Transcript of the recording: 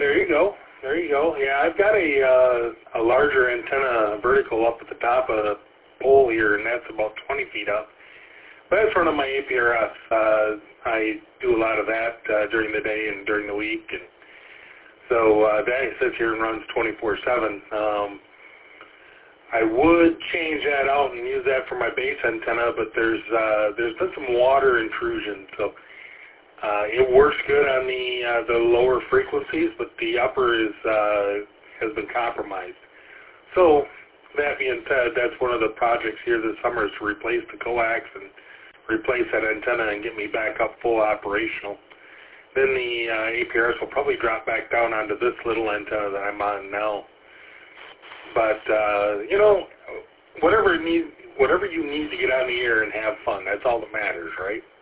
there you go. There you go. Yeah, I've got a larger antenna vertical up at the top of the pole here, and that's about 20 feet up. But that's one of my APRS. I do a lot of that during the day and during the week, and so that sits here and runs 24/7. I would change that out and use that for my base antenna, but there's been some water intrusion, so it works good on the lower frequencies, but the upper has been compromised. So that being said, that's one of the projects here this summer is to replace the coax and replace that antenna and get me back up full operational. Then the APRS will probably drop back down onto this little antenna that I'm on now. But, you know, whatever you need to get on the air and have fun, that's all that matters, right?